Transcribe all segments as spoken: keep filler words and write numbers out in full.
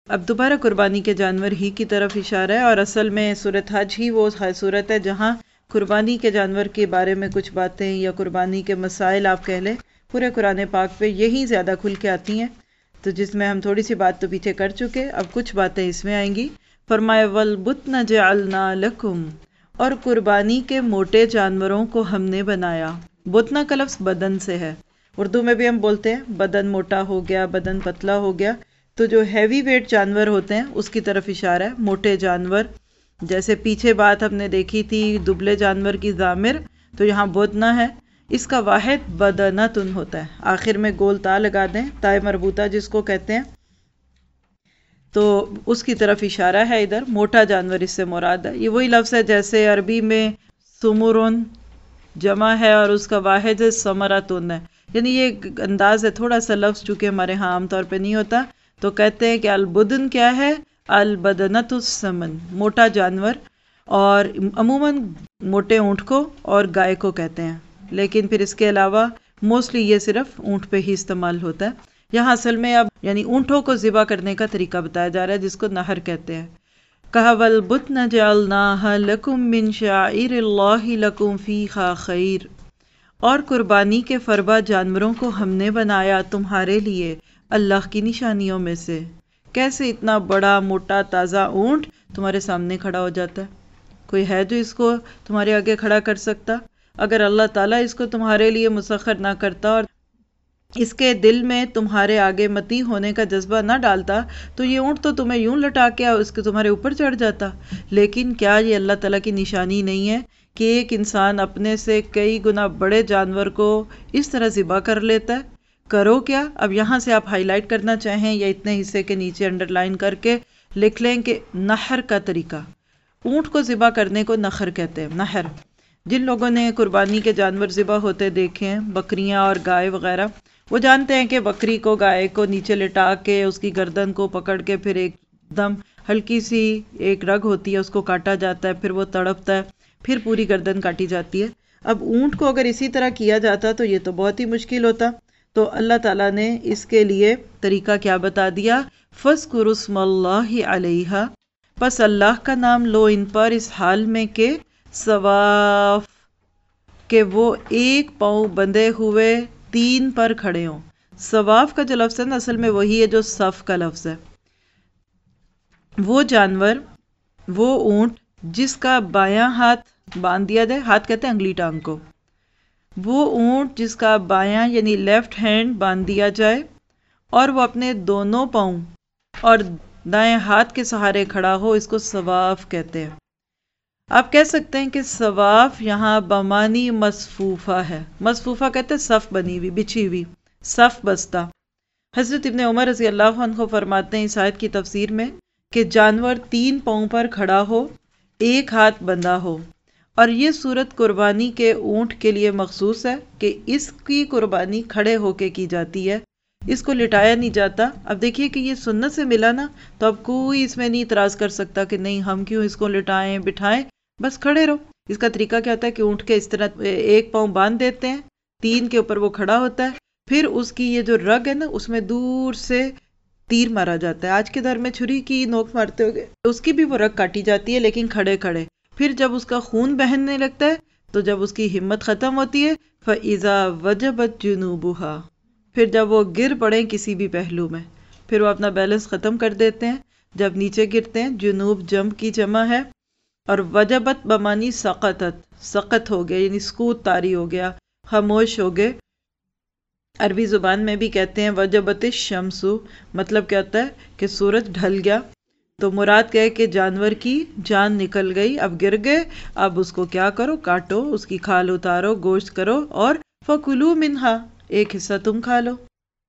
اب دوبارہ قربانی کے جانور ہی کی طرف اشارہ ہے، اور اصل میں سورۃ حج ہی وہ صورت ہے جہاں قربانی کے جانور کے بارے میں کچھ باتیں یا قربانی کے مسائل آپ کہہ لیں پورے قرآن پاک پہ یہی زیادہ کھل کے آتی ہیں، تو جس میں ہم تھوڑی سی بات تو پیچھے کر چکے، اب کچھ باتیں اس میں آئیں گی۔ فرمایا وَالْبُطْنَ جَعَلْنَا لَكُمْ، اور قربانی کے موٹے جانوروں کو ہم نے بنایا۔ بطنہ کا لفظ بدن سے ہے، اردو میں بھی ہم بولتے ہیں بدن موٹا ہو گیا، بدن پتلا ہو گیا، تو جو ہیوی ویٹ جانور ہوتے ہیں اس کی طرف اشارہ ہے، موٹے جانور۔ جیسے پیچھے بات ہم نے دیکھی تھی دبلے جانور کی ضامر، تو یہاں بطنہ ہے، اس کا واحد بدنتن ہوتا ہے، آخر میں گول تا لگا دیں، تائے مربوطہ جس کو کہتے ہیں، تو اس کی طرف اشارہ ہے ادھر، موٹا جانور اس سے مراد ہے۔ یہ وہی لفظ ہے جیسے عربی میں سمرن جمع ہے اور اس کا واحد ثمرتن ہے، یعنی یہ ایک انداز ہے، تھوڑا سا لفظ چونکہ ہمارے ہاں عام طور پہ نہیں ہوتا، تو کہتے ہیں کہ البدن کیا ہے؟ البدنت السمن، موٹا جانور، اور عموماً موٹے اونٹ کو اور گائے کو کہتے ہیں، لیکن پھر اس کے علاوہ موسٹلی یہ صرف اونٹ پہ ہی استعمال ہوتا ہے۔ یہاں اصل میں اب یعنی اونٹوں کو ذبح کرنے کا طریقہ بتایا جا رہا ہے جس کو نہر کہتے ہیں۔ کہا وَالْبُطْنَ جَعَلْنَاهَا لَكُم مِّن شَعَائِرِ اللَّهِ لَكُمْ فِيهَا خَيْرٌ، اور قربانی کے فربا جانوروں کو ہم نے بنایا تمہارے لیے اللہ کی نشانیوں میں سے۔ کیسے اتنا بڑا موٹا تازہ اونٹ تمہارے سامنے کھڑا ہو جاتا ہے؟ کوئی ہے جو اس کو تمہارے آگے کھڑا کر سکتا؟ اگر اللہ تعالیٰ اس کو تمہارے لیے مسخر نہ کرتا اور اس کے دل میں تمہارے آگے متی ہونے کا جذبہ نہ ڈالتا تو یہ اونٹ تو تمہیں یوں لٹا کے اس کے تمہارے اوپر چڑھ جاتا۔ لیکن کیا یہ اللہ تعالیٰ کی نشانی نہیں ہے کہ ایک انسان اپنے سے کئی گنا بڑے جانور کو اس طرح ذبح کر لیتا ہے؟ کرو کیا؟ اب یہاں سے آپ ہائی لائٹ کرنا چاہیں یا اتنے حصے کے نیچے انڈر لائن کر کے لکھ لیں کہ نحر کا طریقہ، اونٹ کو ذبح کرنے کو نحر کہتے ہیں۔ نحر، جن لوگوں نے قربانی کے جانور ذبح ہوتے دیکھے ہیں، بکریاں اور گائے وغیرہ، وہ جانتے ہیں کہ بکری کو گائے کو نیچے لٹا کے اس کی گردن کو پکڑ کے پھر ایک دم ہلکی سی ایک رگ ہوتی ہے اس کو کاٹا جاتا ہے، پھر وہ تڑپتا ہے، پھر پوری گردن کاٹی جاتی ہے۔ اب اونٹ کو اگر اسی طرح کیا جاتا تو یہ تو بہت ہی مشکل ہوتا، تو اللہ تعالیٰ نے اس کے لیے طریقہ کیا بتا دیا؟ فَاذْكُرُوا اسْمَ اللَّهِ عَلَيْهَا، پس اللہ کا نام لو ان پر اس حال میں کہ صواف، کہ وہ ایک پاؤں بندھے ہوئے تین پر کھڑے ہوں۔ صواف کا جو لفظ ہے نا اصل میں وہی ہے جو صف کا لفظ ہے۔ وہ جانور، وہ اونٹ جس کا بایاں ہاتھ باندھ دیا جائے، ہاتھ کہتے ہیں انگلی ٹانگ کو، وہ اونٹ جس کا بایاں یعنی لیفٹ ہینڈ باندھ دیا جائے اور وہ اپنے دونوں پاؤں اور دائیں ہاتھ کے سہارے کھڑا ہو، اس کو صواف کہتے ہیں۔ آپ کہہ سکتے ہیں کہ صواف یہاں بمانی مصفوفہ ہے، مصفوفہ کہتے ہیں صف بنی ہوئی، بچھی ہوئی، صف بستہ۔ حضرت ابن عمر رضی اللہ عنہ فرماتے ہیں اس آیت کی تفسیر میں کہ جانور تین پاؤں پر کھڑا ہو، ایک ہاتھ بندھا ہو، اور یہ صورت قربانی کے اونٹ کے لیے مخصوص ہے کہ اس کی قربانی کھڑے ہو کے کی جاتی ہے، اس کو لٹایا نہیں جاتا۔ اب دیکھیے کہ یہ سنت سے ملا نا، تو اب کوئی اس میں نہیں اعتراض کر سکتا کہ نہیں ہم کیوں اس کو لٹائیں بٹھائیں، بس کھڑے رہو۔ اس کا طریقہ کیا ہوتا ہے کہ اونٹ کے اس طرح ایک پاؤں باندھ دیتے ہیں، تین کے اوپر وہ کھڑا ہوتا ہے، پھر اس کی یہ جو رگ ہے نا اس میں دور سے تیر مارا جاتا ہے، آج کے دور میں چھری کی نوک مارتے ہوگے، اس کی بھی وہ رگ کاٹی جاتی ہے لیکن کھڑے کھڑے۔ پھر جب اس کا خون بہنے لگتا ہے تو جب اس کی ہمت ختم ہوتی ہے فَإِذَا وَجَبَتْ جُنُوبُهَا، پھر جب وہ گر پڑیں کسی بھی پہلو میں، پھر وہ اپنا بیلنس ختم کر دیتے ہیں، جب نیچے گرتے ہیں، جنوب جنب کی جمع ہے، اور وجبت بمانی سقطت، سقط ہو گیا یعنی سکوت طاری ہو گیا، خاموش ہو گئے۔ عربی زبان میں بھی کہتے ہیں وجبت الشمس، مطلب کیا ہوتا ہے کہ سورج ڈھل گیا، تو مراد کہے کہ جانور کی جان نکل گئی، اب گر گئے، اب اس کو کیا کرو؟ کاٹو، اس کی کھال اتارو، گوشت کرو، اور فَكُلُوا مِنْهَا، ایک حصہ تم کھا لو،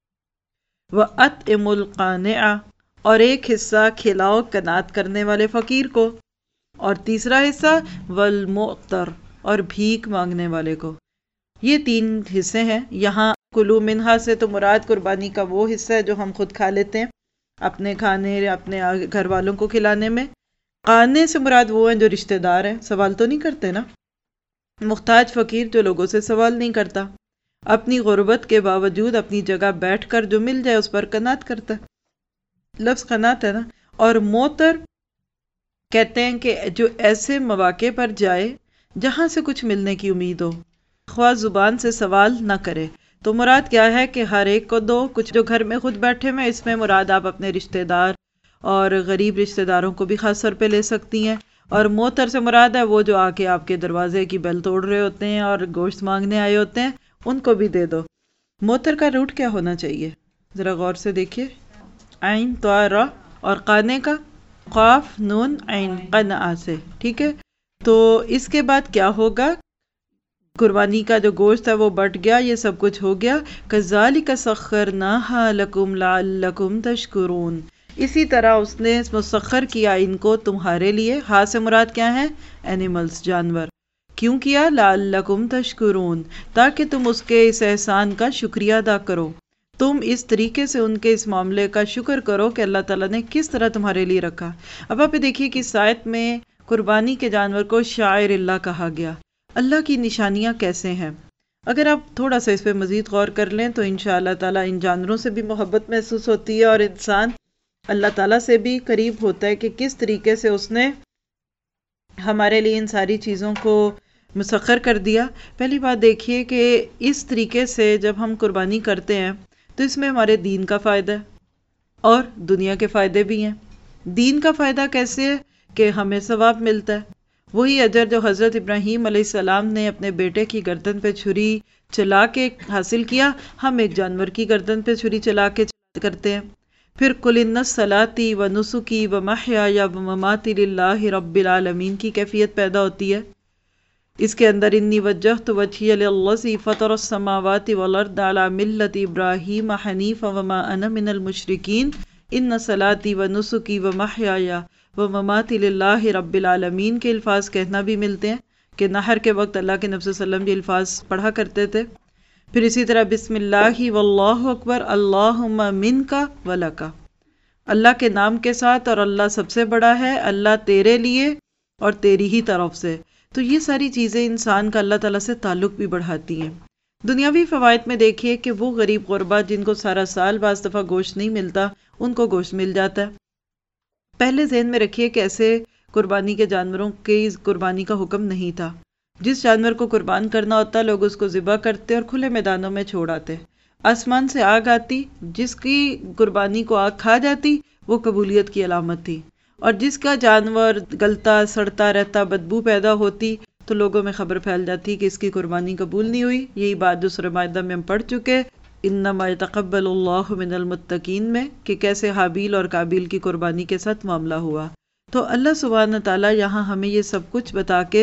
وَأَطْعِمُوا الْقَانِعَ، اور ایک حصہ کھلاؤ قناعت کرنے والے فقیر کو، اور تیسرا حصہ وَالْمُعْتَرَ، اور بھیک مانگنے والے کو۔ یہ تین حصے ہیں۔ یہاں کلو منہا سے تو مراد قربانی کا وہ حصہ ہے جو ہم خود کھا لیتے ہیں اپنے کھانے، اپنے گھر والوں کو کھلانے میں۔ قانے سے مراد وہ ہیں جو رشتہ دار ہیں، سوال تو نہیں کرتے نا، محتاج فقیر جو لوگوں سے سوال نہیں کرتا، اپنی غربت کے باوجود اپنی جگہ بیٹھ کر جو مل جائے اس پر قناعت کرتا ہے۔ لفظ قنات ہے نا. اور موتر کہتے ہیں کہ جو ایسے مواقع پر جائے جہاں سے کچھ ملنے کی امید ہو، خواہ زبان سے سوال نہ کرے. تو مراد کیا ہے کہ ہر ایک کو دو. کچھ جو گھر میں خود بیٹھے ہوئے، اس میں مراد آپ اپنے رشتہ دار اور غریب رشتہ داروں کو بھی خاص طور پہ لے سکتی ہیں. اور موتر سے مراد ہے وہ جو آ کے آپ کے دروازے کی بیل توڑ رہے ہوتے ہیں اور گوشت مانگنے آئے ہوتے ہیں، ان کو بھی دے دو. موتر کا روٹ کیا ہونا چاہیے ذرا غور سے دیکھیے. عین تو را، اور قانے کا قاف نون عین قنع سے. ٹھیک ہے، تو اس کے بعد کیا ہوگا؟ قربانی کا جو گوشت ہے وہ بٹ گیا، یہ سب کچھ ہو گیا. کذالک سخرناہا لکم لعلکم تشکرون، اسی طرح اس نے مسخر کیا ان کو تمہارے لیے. ہاں سے مراد کیا ہے؟ اینیملز، جانور. کیوں کیا؟ لعلکم تشکرون، تاکہ تم اس کے اس احسان کا شکریہ ادا کرو. تم اس طریقے سے ان کے اس معاملے کا شکر کرو کہ اللہ تعالیٰ نے کس طرح تمہارے لیے رکھا. اب آپ دیکھیے کہ اس آیت میں قربانی کے جانور کو شاعر اللہ کہا گیا. اللہ کی نشانیاں کیسے ہیں؟ اگر آپ تھوڑا سا اس پہ مزید غور کر لیں تو انشاءاللہ تعالیٰ ان جانوروں سے بھی محبت محسوس ہوتی ہے، اور انسان اللہ تعالیٰ سے بھی قریب ہوتا ہے کہ کس طریقے سے اس نے ہمارے لیے ان ساری چیزوں کو مسخر کر دیا. پہلی بات دیکھیے کہ اس طریقے سے جب ہم قربانی کرتے ہیں تو اس میں ہمارے دین کا فائدہ ہے اور دنیا کے فائدے بھی ہیں. دین کا فائدہ کیسے ہے؟ کہ ہمیں ثواب ملتا ہے. وہی اجر جو حضرت ابراہیم علیہ السلام نے اپنے بیٹے کی گردن پہ چھری چلا کے حاصل کیا، ہم ایک جانور کی گردن پہ چھری چلا کے کرتے ہیں. پھر قل ان صلاتی و نسکی و محیای و مماتی للہ رب العالمین کی کیفیت پیدا ہوتی ہے. اس کے اندر انی وجہت وجہی للذی فطر السماوات والارض علی ملت ابراہیم حنیفا وما انا من المشرکین ان صلاتی و نسکی و محیای و مماتی للہ رب العالمین کے الفاظ کہنا بھی ملتے ہیں کہ نحر کے وقت اللہ کے نبی صلی اللہ علیہ وسلم یہ الفاظ پڑھا کرتے تھے. پھر اسی طرح بسم اللہ واللہ اکبر اللہم منکا ولکا، اللہ کے نام کے ساتھ، اور اللہ سب سے بڑا ہے، اللہ تیرے لیے اور تیری ہی طرف سے. تو یہ ساری چیزیں انسان کا اللہ تعالیٰ سے تعلق بھی بڑھاتی ہیں. دنیاوی فوائد میں دیکھیے کہ وہ غریب غربا جن کو سارا سال بعض دفعہ گوشت نہیں ملتا، ان کو گوشت مل جاتا ہے. پہلے ذہن میں رکھیے کہ ایسے قربانی کے جانوروں کی قربانی کا حکم نہیں تھا. جس جانور کو قربان کرنا ہوتا لوگ اس کو ذبح کرتے اور کھلے میدانوں میں چھوڑ آتے. آسمان سے آگ آتی، جس کی قربانی کو آگ کھا جاتی وہ قبولیت کی علامت تھی، اور جس کا جانور گلتا سڑتا رہتا بدبو پیدا ہوتی تو لوگوں میں خبر پھیل جاتی کہ اس کی قربانی قبول نہیں ہوئی. یہی بات جو سورہ مائدہ میں ہم پڑھ چکے انما یتقبل اللہ من المتقین میں کہ کیسے حابیل اور قابیل کی قربانی کے ساتھ معاملہ ہوا. تو اللہ سبحانہ تعالیٰ یہاں ہمیں یہ سب کچھ بتا کے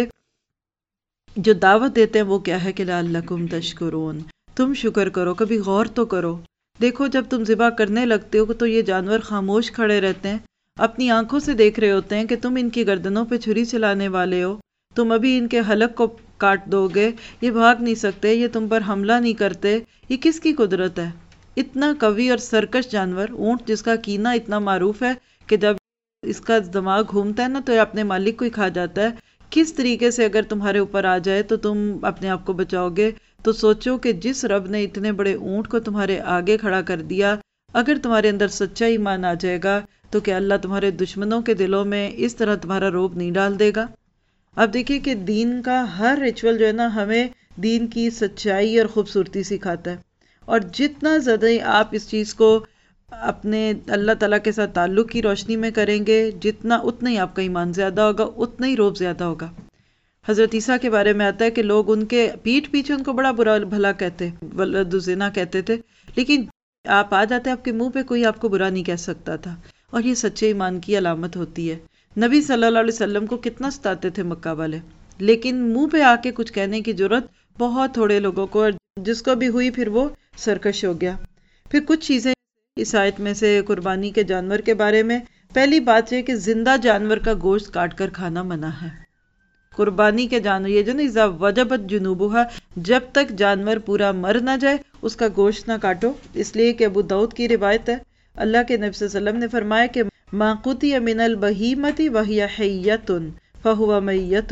جو دعوت دیتے ہیں وہ کیا ہے کہ لعلکم تشکرون، تم شکر کرو. کبھی غور تو کرو. دیکھو جب تم ذبح کرنے لگتے ہو تو یہ جانور خاموش کھڑے رہتے ہیں، اپنی آنکھوں سے دیکھ رہے ہوتے ہیں کہ تم ان کی گردنوں پہ چھری چلانے والے ہو. تم ابھی ان کے حلق کو کاٹ دو گے، یہ بھاگ نہیں سکتے، یہ تم پر حملہ نہیں کرتے. یہ کس کی قدرت ہے؟ اتنا قوی اور سرکش جانور اونٹ جس کا کینہ اتنا معروف ہے کہ جب اس کا دماغ گھومتا ہے نا تو یہ اپنے مالک کو ہی کھا جاتا ہے. کس طریقے سے اگر تمہارے اوپر آ جائے تو تم اپنے آپ کو بچاؤ گے؟ تو سوچو کہ جس رب نے اتنے بڑے اونٹ کو تمہارے آگے کھڑا کر دیا، اگر تمہارے اندر سچا ایمان آ جائے گا تو کہ اللہ تمہارے دشمنوں کے دلوں میں اس طرح تمہارا روب نہیں ڈال دے گا. اب دیکھیے کہ دین کا ہر ریچول جو ہے نا ہمیں دین کی سچائی اور خوبصورتی سکھاتا ہے، اور جتنا زیادہ آپ اس چیز کو اپنے اللہ تعالیٰ کے ساتھ تعلق کی روشنی میں کریں گے، جتنا اتنا ہی آپ کا ایمان زیادہ ہوگا، اتنا ہی روب زیادہ ہوگا. حضرت عیسیٰ کے بارے میں آتا ہے کہ لوگ ان کے پیٹھ پیچھے ان کو بڑا برا بھلا کہتے، ولد الزنا کہتے تھے، لیکن آپ آ جاتے آپ کے منہ پہ کوئی آپ کو برا نہیں کہہ سکتا تھا. اور یہ سچے ایمان کی علامت ہوتی ہے. نبی صلی اللہ علیہ وسلم کو کتنا ستاتے تھے مکہ والے، لیکن منہ پہ آ کے کچھ کہنے کی جرت بہت تھوڑے لوگوں کو، اور جس کو بھی ہوئی پھر وہ سرکش ہو گیا. پھر کچھ چیزیں اس آیت میں سے قربانی کے جانور کے بارے میں. پہلی بات یہ کہ زندہ جانور کا گوشت کاٹ کر کھانا منع ہے. قربانی کے جانور یہ جو نا اذا وجبت جنوبھا، جب تک جانور پورا مر نہ جائے اس کا گوشت نہ کاٹو. اس لیے کہ ابو داؤد کی روایت ہے، اللہ کے نبی صلی اللہ علیہ وسلم نے فرمایا کہ ما قطع من البہیمۃ وہی حیۃ فہو میت،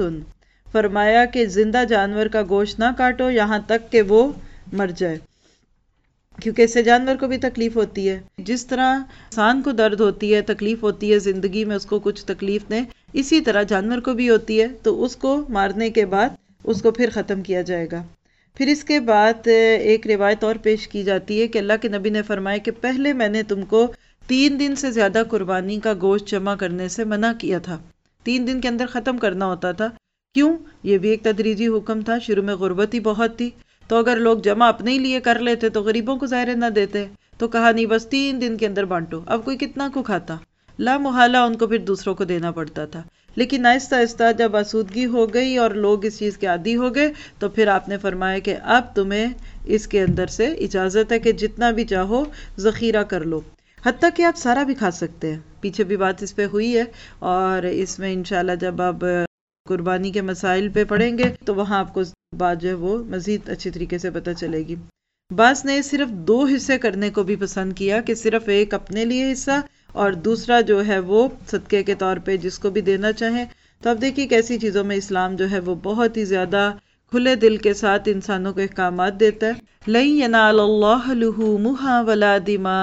فرمایا کہ زندہ جانور کا گوشت نہ کاٹو یہاں تک کہ وہ مر جائے. کیونکہ اس سے جانور کو بھی تکلیف ہوتی ہے. جس طرح انسان کو درد ہوتی ہے، تکلیف ہوتی ہے زندگی میں، اس کو کچھ تکلیف دیں، اسی طرح جانور کو بھی ہوتی ہے، تو اس کو مارنے کے بعد اس کو پھر ختم کیا جائے گا. پھر اس کے بعد ایک روایت اور پیش کی جاتی ہے کہ اللہ کے نبی نے فرمایا کہ پہلے میں نے تم کو تین دن سے زیادہ قربانی کا گوشت جمع کرنے سے منع کیا تھا. تین دن کے اندر ختم کرنا ہوتا تھا. کیوں؟ یہ بھی ایک تدریجی حکم تھا. شروع میں غربت ہی بہت تھی، تو اگر لوگ جمع اپنے ہی لیے کر لیتے تو غریبوں کو ظاہر نہ دیتے، تو کہا نہیں بس تین دن کے اندر بانٹو. اب کوئی کتنا کو کھاتا، لا محالہ ان کو پھر دوسروں کو دینا پڑتا تھا. لیکن آہستہ آہستہ جب آسودگی ہو گئی اور لوگ اس چیز کے عادی ہو گئے، تو پھر آپ نے فرمایا کہ اب تمہیں اس کے اندر سے اجازت ہے کہ جتنا بھی چاہو ذخیرہ کر لو، حتیٰ کہ آپ سارا بھی کھا سکتے ہیں. پیچھے بھی بات اس پہ ہوئی ہے، اور اس میں انشاءاللہ جب آپ قربانی کے مسائل پہ پڑھیں گے تو وہاں آپ کو بات جو ہے وہ مزید اچھی طریقے سے پتہ چلے گی. بعض نے صرف دو حصے کرنے کو بھی پسند کیا کہ صرف ایک اپنے لیے حصہ اور دوسرا جو ہے وہ صدقے کے طور پہ جس کو بھی دینا چاہیں. تو اب دیکھیے کیسی چیزوں میں اسلام جو ہے وہ بہت ہی زیادہ کھلے دل کے ساتھ انسانوں کو احکامات دیتا ہے. لَن يَنَالَ اللَّهَ لُحُومُهَا وَلَا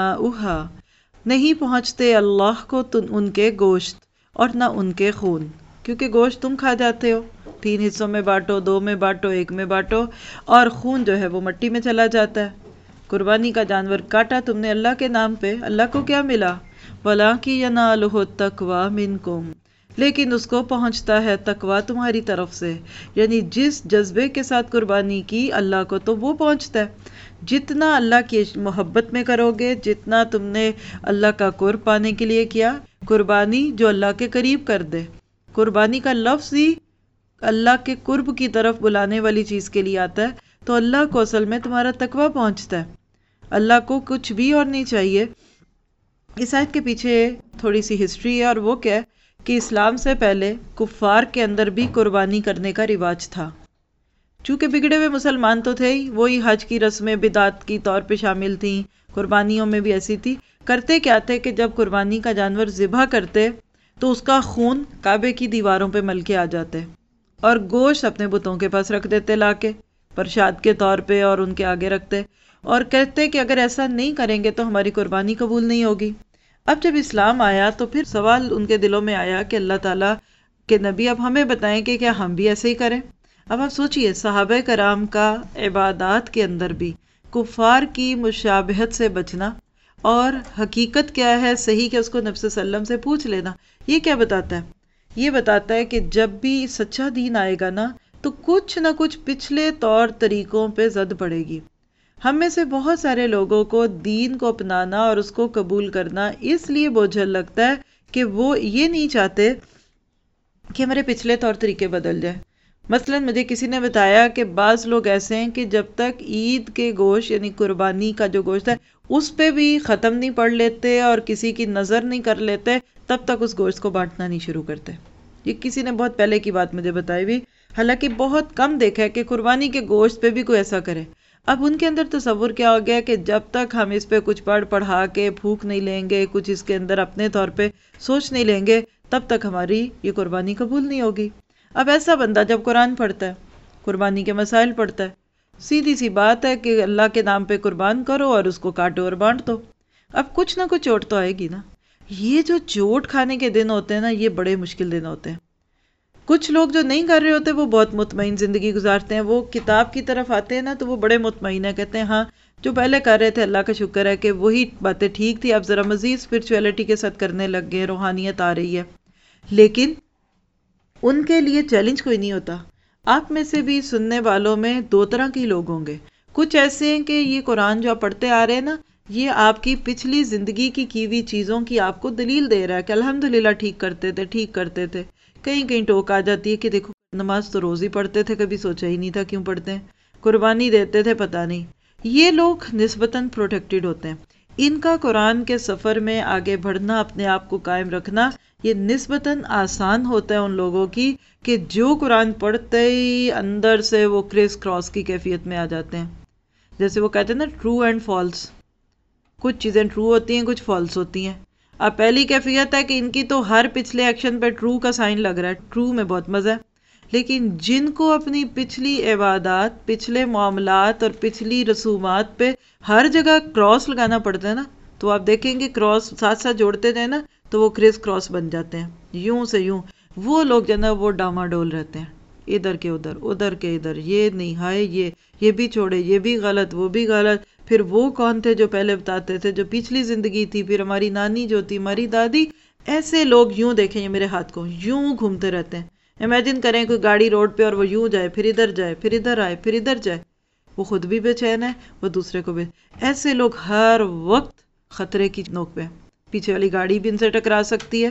دِمَاؤُهَا، نہیں پہنچتے اللہ کو ان کے گوشت اور نہ ان کے خون، کیونکہ گوشت تم کھا جاتے ہو، تین حصوں میں بانٹو، دو میں بانٹو، ایک میں بانٹو، اور خون جو ہے وہ مٹی میں چلا جاتا ہے. قربانی کا جانور کاٹا تم نے اللہ کے نام پہ، اللہ کو کیا ملا؟ وَلَٰكِن يَنَالُهُ التَّقْوَىٰ مِنكُمْ، لیکن اس کو پہنچتا ہے تقویٰ تمہاری طرف سے. یعنی جس جذبے کے ساتھ قربانی کی اللہ کو تو وہ پہنچتا ہے. جتنا اللہ کی محبت میں کرو گے، جتنا تم نے اللہ کا قرب پانے کے لیے کیا. قربانی جو اللہ کے قریب کر دے، قربانی کا لفظ ہی اللہ کے قرب کی طرف بلانے والی چیز کے لیے آتا ہے، تو اللہ کو اصل میں تمہارا تقویٰ پہنچتا ہے. اللہ کو کچھ بھی اور نہیں چاہیے. اس آیت کے پیچھے تھوڑی سی ہسٹری ہے، اور وہ کیا ہے کہ اسلام سے پہلے کفار کے اندر بھی قربانی کرنے کا رواج تھا. چونکہ بگڑے ہوئے مسلمان تو تھے ہی، وہی حج کی رسمیں بدعت کی طور پہ شامل تھیں، قربانیوں میں بھی ایسی تھی. کرتے کیا تھے کہ جب قربانی کا جانور ذبح کرتے تو اس کا خون کعبے کی دیواروں پہ مل کے آ جاتے، اور گوشت اپنے بتوں کے پاس رکھ دیتے لا کے پرشاد کے طور پہ، اور ان کے آگے رکھتے، اور کہتے کہ اگر ایسا نہیں کریں گے تو ہماری قربانی قبول نہیں ہوگی. اب جب اسلام آیا تو پھر سوال ان کے دلوں میں آیا کہ اللہ تعالیٰ کہ نبی اب ہمیں بتائیں کہ کیا ہم بھی ایسے ہی کریں. اب آپ سوچئے صحابہ کرام کا عبادات کے اندر بھی کفار کی مشابہت سے بچنا، اور حقیقت کیا ہے صحیح کہ اس کو نبی صلی اللہ علیہ وسلم سے پوچھ لینا، یہ کیا بتاتا ہے؟ یہ بتاتا ہے کہ جب بھی سچا دین آئے گا نا تو کچھ نہ کچھ پچھلے طور طریقوں پہ زد پڑے گی. ہم میں سے بہت سارے لوگوں کو دین کو اپنانا اور اس کو قبول کرنا اس لیے بوجھل لگتا ہے کہ وہ یہ نہیں چاہتے کہ ہمارے پچھلے طور طریقے بدل جائیں. مثلا مجھے کسی نے بتایا کہ بعض لوگ ایسے ہیں کہ جب تک عید کے گوشت یعنی قربانی کا جو گوشت ہے اس پہ بھی ختم نہیں پڑھ لیتے اور کسی کی نظر نہیں کر لیتے، تب تک اس گوشت کو بانٹنا نہیں شروع کرتے. یہ کسی نے بہت پہلے کی بات مجھے بتائی بھی، حالانکہ بہت کم دیکھا ہے کہ قربانی کے گوشت پہ بھی کوئی ایسا کرے. اب ان کے اندر تصور کیا ہو گیا کہ جب تک ہم اس پہ کچھ پڑھ پڑھا کے پھونک نہیں لیں گے، کچھ اس کے اندر اپنے طور پہ سوچ نہیں لیں گے، تب تک ہماری یہ قربانی قبول نہیں ہوگی. اب ایسا بندہ جب قرآن پڑھتا ہے، قربانی کے مسائل پڑھتا ہے، سیدھی سی بات ہے کہ اللہ کے نام پہ قربان کرو اور اس کو کاٹو اور بانٹ دو. اب کچھ نہ کچھ چوٹ تو آئے گی نا. یہ جو چوٹ کھانے کے دن ہوتے ہیں نا، یہ بڑے مشکل دن ہوتے ہیں. کچھ لوگ جو نہیں کر رہے ہوتے وہ بہت مطمئن زندگی گزارتے ہیں. وہ کتاب کی طرف آتے ہیں نا تو وہ بڑے مطمئن ہیں، کہتے ہیں ہاں جو پہلے کر رہے تھے اللہ کا شکر ہے کہ وہی باتیں ٹھیک تھی، اب ذرا مزید اسپرچویلٹی کے ساتھ کرنے لگ گئے، روحانیت آ رہی ہے. لیکن ان کے لیے چیلنج کوئی نہیں ہوتا. آپ میں سے بھی سننے والوں میں دو طرح کے لوگ ہوں گے. کچھ ایسے ہیں کہ یہ قرآن جو آپ پڑھتے آ رہے ہیں نا، یہ آپ کی پچھلی زندگی کی کی ہوئی چیزوں کی آپ کو دلیل دے رہا ہے کہ الحمدللہ ٹھیک کرتے تھے ٹھیک کرتے تھے. کہیں کہیں ٹوک آ جاتی ہے کہ دیکھو نماز تو روز ہی پڑھتے تھے، کبھی سوچا ہی نہیں تھا کیوں پڑھتے ہیں، قربانی دیتے تھے پتہ نہیں. یہ لوگ نسبتاً پروٹیکٹڈ ہوتے ہیں. ان کا قرآن کے سفر میں آگے بڑھنا، اپنے آپ کو قائم رکھنا، یہ نسبتاً آسان ہوتا ہے ان لوگوں کی کہ جو قرآن پڑھتے ہی اندر سے وہ کرس کراس کی کیفیت میں آ جاتے ہیں. جیسے وہ کہتے ہیں نا ٹرو اینڈ فالس، کچھ چیزیں ٹرو ہوتی ہیں کچھ فالس ہوتی ہیں. اب پہلی کیفیت ہے کہ ان کی تو ہر پچھلے ایکشن پہ ٹرو کا سائن لگ رہا ہے، ٹرو میں بہت مزہ ہے. لیکن جن کو اپنی پچھلی عبادات، پچھلے معاملات اور پچھلی رسومات پہ ہر جگہ کراس لگانا پڑتا ہے نا، تو آپ دیکھیں گے کراس ساتھ ساتھ جوڑتے جائیں نا تو وہ کرس کراس بن جاتے ہیں، یوں سے یوں. وہ لوگ جو ہے نا وہ ڈاما ڈول رہتے ہیں، ادھر کے ادھر، ادھر کے ادھر، یہ نہیں ہائے یہ یہ بھی چھوڑے، یہ بھی غلط، وہ بھی غلط. پھر وہ کون تھے جو پہلے بتاتے تھے، جو پچھلی زندگی تھی، پھر ہماری نانی جو تھی، ہماری دادی. ایسے لوگ یوں دیکھیں یہ میرے ہاتھ کو یوں گھومتے رہتے ہیں. امیجن کریں کوئی گاڑی روڈ پہ اور وہ یوں جائے، پھر ادھر جائے، پھر ادھر آئے، پھر ادھر جائے، وہ خود بھی بے چین ہے، وہ دوسرے کو بھی. ایسے لوگ ہر وقت خطرے کی نوک پہ. پیچھے والی گاڑی بھی ان سے ٹکرا سکتی ہے،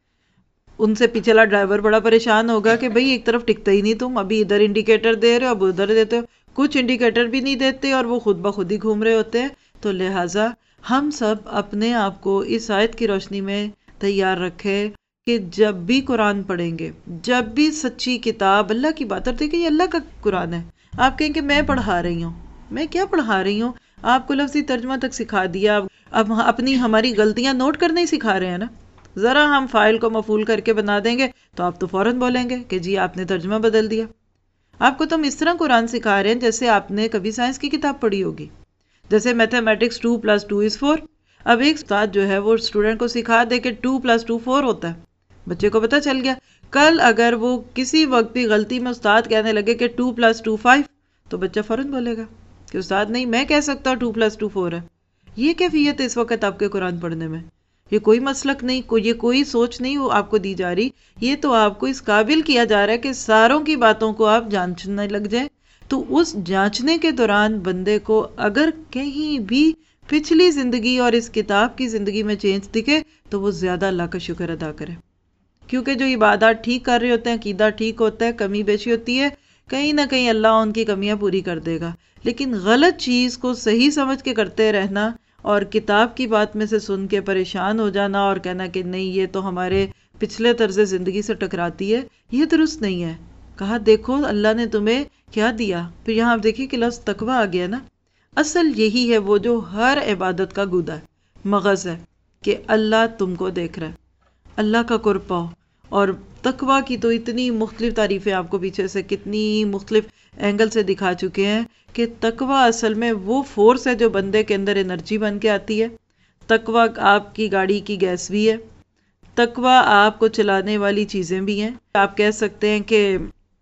ان سے پیچھے والا ڈرائیور بڑا پریشان ہوگا کہ بھئی ایک طرف ٹکتا ہی نہیں، تم ابھی ادھر انڈیکیٹر دے رہے ہو، اب ادھر دیتے ہو. کچھ انڈیکیٹر بھی نہیں دیتے اور وہ خود بخود ہی گھوم رہے ہوتے ہیں. تو لہٰذا ہم سب اپنے آپ کو اس آیت کی روشنی میں تیار رکھے کہ جب بھی قرآن پڑھیں گے، جب بھی سچی کتاب اللہ کی بات کرتے کہ یہ اللہ کا قرآن ہے، آپ کہیں کہ میں پڑھا رہی ہوں، میں کیا پڑھا رہی ہوں؟ آپ کو لفظی ترجمہ تک سکھا دیا، اب اپنی ہماری غلطیاں نوٹ کرنا ہی سکھا رہے ہیں نا. ذرا ہم فائل کو مفعول کر کے بنا دیں گے تو آپ تو فوراً بولیں گے کہ جی آپ نے ترجمہ بدل دیا. آپ کو تو ہم اس طرح قرآن سکھا رہے ہیں جیسے آپ نے کبھی سائنس کی کتاب پڑھی ہوگی. جیسے mathematics two plus two is four. اب ایک استاد جو ہے وہ اسٹوڈنٹ کو سکھا دے کہ ٹو پلس ٹو فور ہوتا ہے، بچے کو پتہ چل گیا. کل اگر وہ کسی وقت بھی غلطی میں استاد کہنے لگے کہ ٹو پلس ٹو فائیو، تو بچہ فوراً بولے گا کہ استاد نہیں میں کہہ سکتا ہوں ٹو پلس ٹو فور ہے. یہ کیفیت ہے اس وقت آپ کے قرآن پڑھنے میں. یہ کوئی مسلک نہیں، کوئی یہ کوئی سوچ نہیں وہ آپ کو دی جا رہی. یہ تو آپ کو اس قابل کیا جا رہا ہے کہ ساروں کی باتوں کو آپ جانچنے لگ جائیں. تو اس جانچنے کے دوران بندے کو اگر کہیں بھی پچھلی زندگی اور اس کتاب کی زندگی میں چینج دکھے تو وہ زیادہ اللہ کا شکر ادا کرے، کیونکہ جو عبادات ٹھیک کر رہے ہوتے ہیں، عقیدہ ٹھیک ہوتا ہے، کمی بیشی ہوتی ہے، کہیں نہ کہیں اللہ ان کی کمیاں پوری کر دے گا. لیکن غلط چیز کو صحیح سمجھ کے کرتے رہنا اور کتاب کی بات میں سے سن کے پریشان ہو جانا اور کہنا کہ نہیں یہ تو ہمارے پچھلے طرز زندگی سے ٹکراتی ہے، یہ درست نہیں ہے. کہا دیکھو اللہ نے تمہیں کیا دیا. پھر یہاں آپ دیکھیے کہ لفظ تقویٰ آ گیا نا. اصل یہی ہے وہ جو ہر عبادت کا گودا ہے، مغز ہے، کہ اللہ تم کو دیکھ رہا ہے، اللہ کا قرب پاؤ. اور تقویٰ کی تو اتنی مختلف تعریفیں آپ کو پیچھے سے کتنی مختلف اینگل سے دکھا چکے ہیں کہ تقویٰ اصل میں وہ فورس ہے جو بندے کے اندر انرجی بن کے آتی ہے. تقویٰ آپ کی گاڑی کی گیس بھی ہے، تقویٰ آپ کو چلانے والی چیزیں بھی ہیں، آپ کہہ سکتے ہیں کہ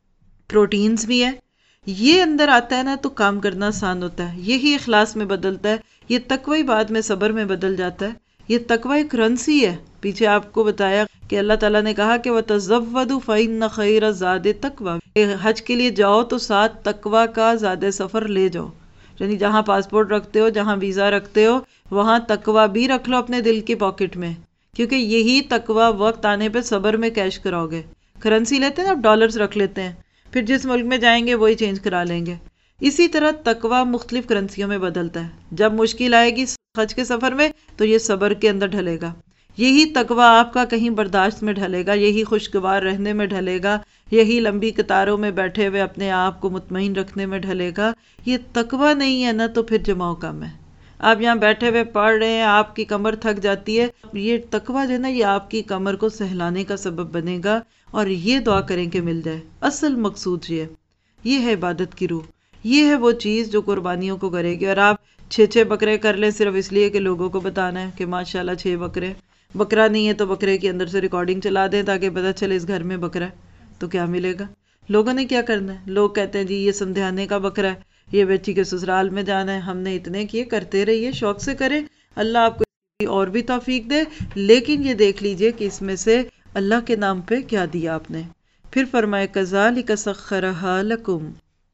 پروٹینز بھی ہیں. یہ اندر آتا ہے نا تو کام کرنا آسان ہوتا ہے، یہی اخلاص میں بدلتا ہے. یہ تقوی بعد میں صبر میں بدل جاتا ہے. یہ تقوی ایک کرنسی ہے. پیچھے آپ کو بتایا کہ اللہ تعالیٰ نے کہا کہ وَتَزَوَّدُوا فَإِنَّ خَيْرَ الزَّادِ التَّقْوَىٰ. حج کے لیے جاؤ تو ساتھ تقوی کا زاد سفر لے جاؤ. یعنی جہاں پاسپورٹ رکھتے ہو، جہاں ویزا رکھتے ہو، وہاں تقوی بھی رکھ لو اپنے دل کی پاکٹ میں، کیونکہ یہی تقوی وقت آنے پہ صبر میں کیش کراؤ گے. کرنسی لیتے ہیں نا، ڈالرز رکھ لیتے ہیں، پھر جس ملک میں جائیں گے وہی چینج کرا لیں گے. اسی طرح تقوی مختلف کرنسیوں میں بدلتا ہے. جب مشکل آئے گی حج کے سفر میں تو یہ صبر کے اندر ڈھلے گا. یہی تقوی آپ کا کہیں برداشت میں ڈھلے گا، یہی خوشگوار رہنے میں ڈھلے گا، یہی لمبی قطاروں میں بیٹھے ہوئے اپنے آپ کو مطمئن رکھنے میں ڈھلے گا. یہ تقوی نہیں ہے نا تو پھر جماؤ کم ہے. آپ یہاں بیٹھے ہوئے پڑھ رہے ہیں، آپ کی کمر تھک جاتی ہے، یہ تقوی جو ہے نا یہ آپ کی کمر کو سہلانے کا سبب بنے گا. اور یہ دعا کریں کہ مل جائے. اصل مقصود یہ ہے، یہ ہے عبادت کی روح، یہ ہے وہ چیز جو قربانیوں کو کرے گی. اور آپ چھ چھ بکرے کر لیں صرف اس لیے کہ لوگوں کو بتانا ہے کہ ماشاءاللہ چھ بکرے. بکرا نہیں ہے تو بکرے کے اندر سے ریکارڈنگ چلا دیں تاکہ پتہ چلے اس گھر میں بکرا ہے. تو کیا ملے گا؟ لوگوں نے کیا کرنا ہے؟ لوگ کہتے ہیں جی یہ سندھیانے کا بکرا ہے، یہ بیٹی کے سسرال میں جانا ہے، ہم نے اتنے کیے. کرتے رہیے، شوق سے کریں، اللہ آپ کو اور بھی توفیق دے. لیکن یہ دیکھ لیجئے کہ اس میں سے اللہ کے نام پہ کیا دیا آپ نے. پھر فرمائے کذالک سخرھا لکم،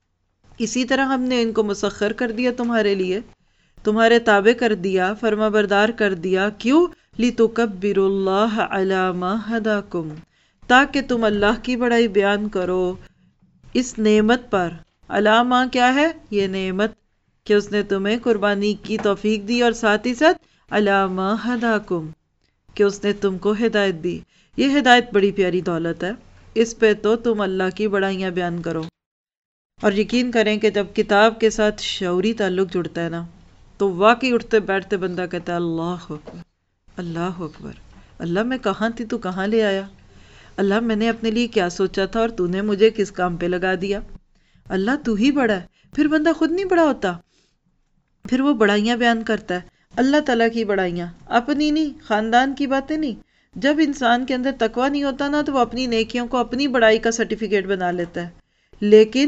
اسی طرح ہم نے ان کو مسخر کر دیا تمہارے لیے، تمہارے تابع کر دیا، فرما بردار کر دیا. کیوں؟ لِتُكَبِّرُوا اللَّهَ عَلَى مَا هَدَاكُمْ، تاکہ تم اللہ کی بڑائی بیان کرو اس نعمت پر. علامہ کیا ہے؟ یہ نعمت کہ اس نے تمہیں قربانی کی توفیق دی، اور ساتھ ہی ساتھ علامہ ہداکم کہ اس نے تم کو ہدایت دی. یہ ہدایت بڑی پیاری دولت ہے، اس پہ تو تم اللہ کی بڑائیاں بیان کرو. اور یقین کریں کہ جب کتاب کے ساتھ شعوری تعلق جڑتا ہے نا تو واقعی اٹھتے بیٹھتے بندہ کہتا ہے اللہ اکبر، اللہ اکبر، اللہ میں کہاں تھی تو کہاں لے آیا. اللہ میں نے اپنے لیے کیا سوچا تھا اور تو نے مجھے کس کام پہ لگا دیا۔ اللہ تو ہی بڑا ہے۔ پھر بندہ خود نہیں بڑا ہوتا، پھر وہ بڑائیاں بیان کرتا ہے، اللہ تعالیٰ کی بڑائیاں، اپنی نہیں، خاندان کی باتیں نہیں۔ جب انسان کے اندر تقویٰ نہیں ہوتا نا تو وہ اپنی نیکیوں کو اپنی بڑائی کا سرٹیفکیٹ بنا لیتا ہے۔ لیکن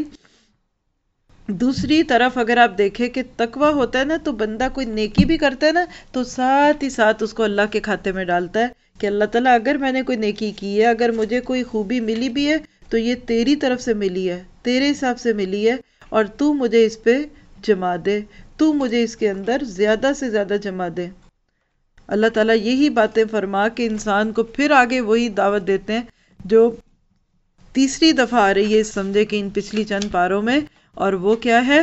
دوسری طرف اگر آپ دیکھیں کہ تقویٰ ہوتا ہے نا تو بندہ کوئی نیکی بھی کرتا ہے نا تو ساتھ ہی ساتھ اس کو اللہ کے کھاتے میں ڈالتا ہے کہ اللہ تعالیٰ اگر میں نے کوئی نیکی کی ہے، اگر مجھے کوئی خوبی ملی بھی ہے تو یہ تیری طرف سے ملی ہے، تیرے حساب سے ملی ہے، اور تو مجھے اس پہ جما دے، تو مجھے اس کے اندر زیادہ سے زیادہ جما دے۔ اللہ تعالیٰ یہی باتیں فرما کے انسان کو پھر آگے وہی دعوت دیتے ہیں جو تیسری دفعہ آ رہی ہے سمجھے کہ ان پچھلی چند پاروں میں، اور وہ کیا ہے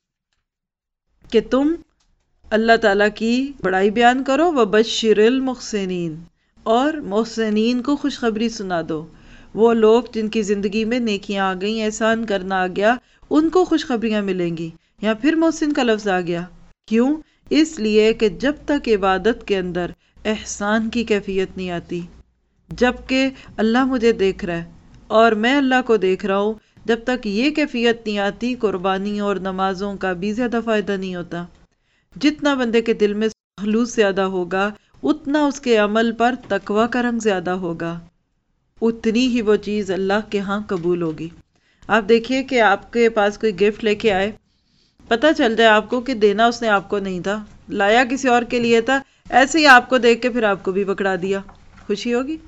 کہ تم اللہ تعالیٰ کی بڑائی بیان کرو، وَبَشِّرِ الْمُحْسِنِينَ، اور محسنین کو خوشخبری سنا دو۔ وہ لوگ جن کی زندگی میں نیکیاں آ گئیں، احسان کرنا آ گیا، ان کو خوشخبریاں ملیں گی۔ یہاں پھر محسن کا لفظ آ گیا، کیوں؟ اس لیے کہ جب تک عبادت کے اندر احسان کی کیفیت نہیں آتی، جب کہ اللہ مجھے دیکھ رہا ہے اور میں اللہ کو دیکھ رہا ہوں، جب تک یہ کیفیت نہیں آتی، قربانی اور نمازوں کا بھی زیادہ فائدہ نہیں ہوتا۔ جتنا بندے کے دل میں خلوص زیادہ ہوگا، اتنا اس کے عمل پر تقویٰ کا رنگ زیادہ ہوگا، اتنی ہی وہ چیز اللہ کے ہاں قبول ہوگی۔ آپ دیکھیے کہ آپ کے پاس کوئی گفٹ لے کے آئے، پتہ چل جائے آپ کو کہ دینا اس نے آپ کو نہیں تھا، لایا کسی اور کے لیے تھا، ایسے ہی آپ کو دیکھ کے پھر آپ کو بھی پکڑا دیا، خوشی ہوگی؟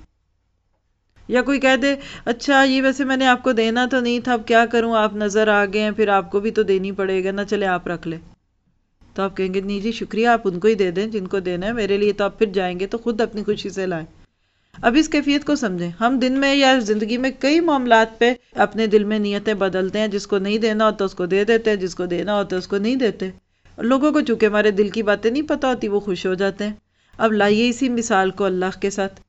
یا کوئی کہہ دے اچھا یہ ویسے میں نے آپ کو دینا تو نہیں تھا، اب کیا کروں، آپ نظر آ گئے ہیں، پھر آپ کو بھی تو دینی پڑے گا نا، چلے آپ رکھ لیں، تو آپ کہیں گے نہیں جی شکریہ، آپ ان کو ہی دے دیں جن کو دینا ہے، میرے لیے تو آپ پھر جائیں گے تو خود اپنی خوشی سے لائیں۔ اب اس کیفیت کو سمجھیں۔ ہم دن میں یا زندگی میں کئی معاملات پہ اپنے دل میں نیتیں بدلتے ہیں، جس کو نہیں دینا ہوتا اس کو دے دیتے ہیں، جس کو دینا ہوتا ہے اس کو نہیں دیتے، اور لوگوں کو چونکہ ہمارے دل کی باتیں نہیں پتہ ہوتی وہ خوش ہو جاتے ہیں۔ اب لائیے اسی مثال کو اللہ کے ساتھ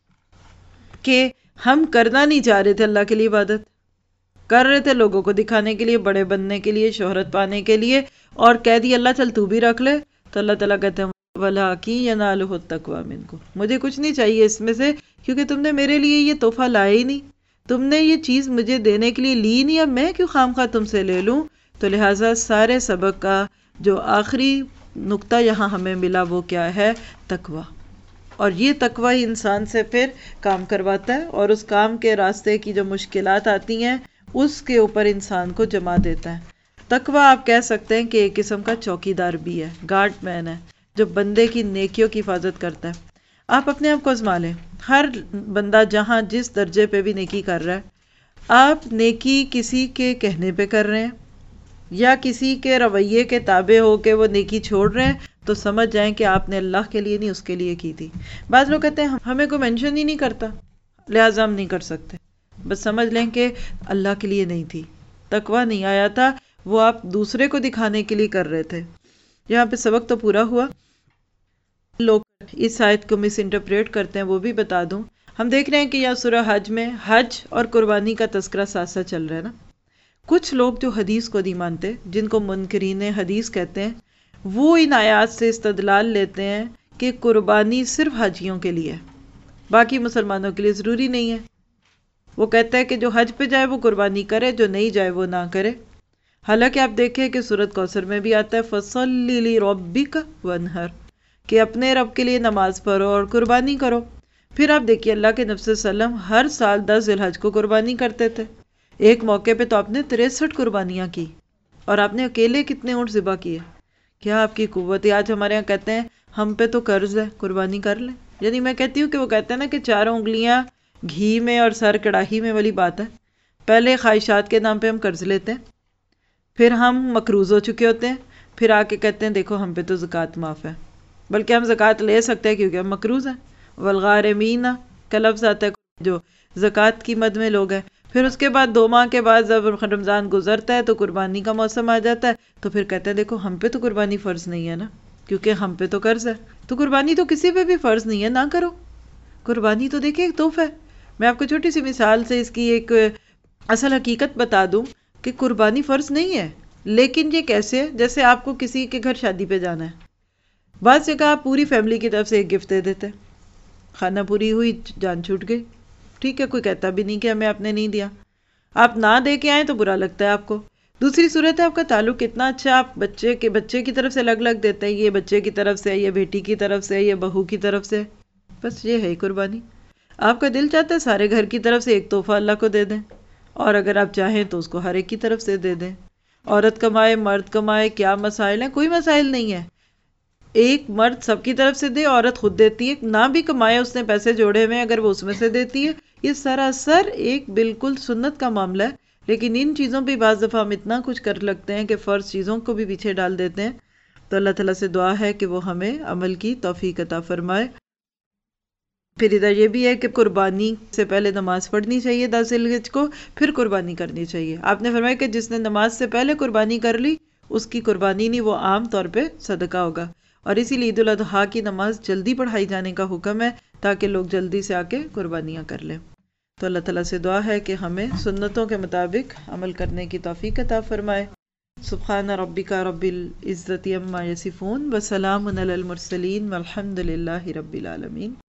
کہ ہم کرنا نہیں چاہ رہے تھے اللہ کے لیے عبادت، کر رہے تھے لوگوں کو دکھانے کے لیے، بڑے بننے کے لیے، شہرت پانے کے لیے، اور کہہ دی اللہ چل تو بھی رکھ لے، تو اللہ تعالیٰ کہتے ہیں وَلَٰكِن يَنَالُهُ التَّقْوَىٰ مِنكُمْ، مجھے کچھ نہیں چاہیے اس میں سے، کیونکہ تم نے میرے لیے یہ تحفہ لائے ہی نہیں، تم نے یہ چیز مجھے دینے کے لیے لی نہیں، اب میں کیوں خام خواہ تم سے لے لوں۔ تو لہٰذا سارے سبق کا جو آخری نقطہ یہاں ہمیں ملا وہ کیا ہے؟ تقویٰ۔ اور یہ تقویٰ ہی انسان سے پھر کام کرواتا ہے، اور اس کام کے راستے کی جو مشکلات آتی ہیں اس کے اوپر انسان کو جما دیتا ہے۔ تقویٰ آپ کہہ سکتے ہیں کہ ایک قسم کا چوکیدار بھی ہے، گارڈ مین ہے، جو بندے کی نیکیوں کی حفاظت کرتا ہے۔ آپ اپنے آپ کو آزما لیں، ہر بندہ جہاں جس درجے پہ بھی نیکی کر رہا ہے، آپ نیکی کسی کے کہنے پہ کر رہے ہیں یا کسی کے رویے کے تابع ہو کے وہ نیکی چھوڑ رہے ہیں، تو سمجھ جائیں کہ آپ نے اللہ کے لیے نہیں اس کے لیے کی تھی۔ بعض لوگ کہتے ہیں ہمیں کوئی مینشن ہی نہیں کرتا لہٰذا ہم نہیں کر سکتے، بس سمجھ لیں کہ اللہ کے لیے نہیں تھی، تقویٰ نہیں آیا تھا، وہ آپ دوسرے کو دکھانے کے لیے کر رہے تھے۔ یہاں پہ سبق تو پورا ہوا۔ لوگ اس آیت کو مس انٹرپریٹ کرتے ہیں وہ بھی بتا دوں۔ ہم دیکھ رہے ہیں کہ یہاں سورہ حج میں حج اور قربانی کا تذکرہ ساتھ ساتھ چل رہا ہے نا۔ کچھ لوگ جو حدیث کو نہیں مانتے، جن کو منکرین حدیث کہتے ہیں، وہ ان آیات سے استدلال لیتے ہیں کہ قربانی صرف حاجیوں کے لیے ہے، باقی مسلمانوں کے لیے ضروری نہیں ہے۔ وہ کہتا ہے کہ جو حج پہ جائے وہ قربانی کرے، جو نہیں جائے وہ نہ کرے۔ حالانکہ آپ دیکھیں کہ سورۃ کوثر میں بھی آتا ہے فَصَلِّ لِرَبِّكَ وَانْحَرْ، کہ اپنے رب کے لیے نماز پڑھو اور قربانی کرو۔ پھر آپ دیکھیے اللہ کے نبی صلی اللہ علیہ وسلم ہر سال دس ذی الحج کو قربانی کرتے تھے۔ ایک موقع پہ تو آپ نے تریسٹھ قربانیاں کی، اور آپ نے اکیلے کتنے اونٹ ذبح کیے؟ کیا آپ کی قوت ہے؟ آج ہمارے یہاں کہتے ہیں ہم پہ تو قرض ہے، قربانی کر لیں۔ یعنی میں کہتی ہوں کہ وہ کہتے ہیں نا کہ چاروں انگلیاں گھی میں اور سر کڑاہی میں والی بات ہے۔ پہلے خواہشات کے نام پہ ہم قرض لیتے ہیں، پھر ہم مقروض ہو چکے ہوتے ہیں، پھر آ کے کہتے ہیں دیکھو ہم پہ تو زکوٰۃ معاف ہے، بلکہ ہم زکوٰۃ لے سکتے ہیں کیونکہ ہم مقروض ہیں۔ والغارمین کا لفظ آتا ہے جو زکوٰۃ کی مد میں لوگ ہیں۔ پھر اس کے بعد دو ماہ کے بعد جب رمضان گزرتا ہے تو قربانی کا موسم آ جاتا ہے، تو پھر کہتے ہیں دیکھو ہم پہ تو قربانی فرض نہیں ہے نا، کیونکہ ہم پہ تو قرض ہے، تو قربانی تو کسی پہ بھی فرض نہیں ہے، نہ کرو۔ قربانی تو دیکھیں ایک تحفہ ہے۔ میں آپ کو چھوٹی سی مثال سے اس کی ایک اصل حقیقت بتا دوں کہ قربانی فرض نہیں ہے، لیکن یہ کیسے ہے؟ جیسے آپ کو کسی کے گھر شادی پہ جانا ہے، بعض جگہ آپ پوری فیملی کی طرف سے ایک گفٹ دے دیتے ہیں، کھانا پوری ہوئی، جان چھوٹ گئی، ٹھیک ہے، کوئی کہتا بھی نہیں کہ ہمیں آپ نے نہیں دیا. آپ نہ دے کے آئیں تو برا لگتا ہے آپ کو. دوسری صورت ہے آپ کا تعلق اتنا اچھا، آپ بچے کے بچے کی طرف سے الگ الگ دیتے ہیں، یہ بچے کی طرف سے، یہ بیٹی کی طرف سے، یہ بہو کی طرف سے، بس یہ ہے قربانی. آپ کا دل چاہتا ہے سارے گھر کی طرف سے ایک تحفہ اللہ کو دے دیں، اور اگر آپ چاہیں تو اس کو ہر ایک کی طرف سے دے دیں. عورت کمائے مرد کمائے کیا مسائل ہیں؟ کوئی مسائل نہیں ہے. ایک مرد سب کی طرف سے دے، عورت خود دیتی ہے، نہ بھی کمائے اس نے پیسے جوڑے ہوئے اگر وہ اس میں سے دیتی ہے، یہ سراسر ایک بالکل سنت کا معاملہ ہے. لیکن ان چیزوں پہ بعض دفعہ ہم اتنا کچھ کر لگتے ہیں کہ فرض چیزوں کو بھی پیچھے ڈال دیتے ہیں. تو اللہ تعالیٰ سے دعا ہے کہ وہ ہمیں عمل کی توفیق عطا فرمائے. پھر ادھر یہ بھی ہے کہ قربانی سے پہلے نماز پڑھنی چاہیے دس ذی الحجہ کو، پھر قربانی کرنی چاہیے. آپ نے فرمایا کہ جس نے نماز سے پہلے قربانی کر لی اس کی قربانی نہیں، وہ عام طور پہ صدقہ ہوگا. اور اسی لیے عید الاضحیٰ کی نماز جلدی پڑھائی جانے کا حکم ہے تاکہ لوگ جلدی سے آ کے قربانیاں کر لیں. تو اللہ تعالیٰ سے دعا ہے کہ ہمیں سنتوں کے مطابق عمل کرنے کی توفیق عطا فرمائے. سبحان ربک رب العزت عما یصفون وسلام علی المرسلین والحمد للہ رب العالمین.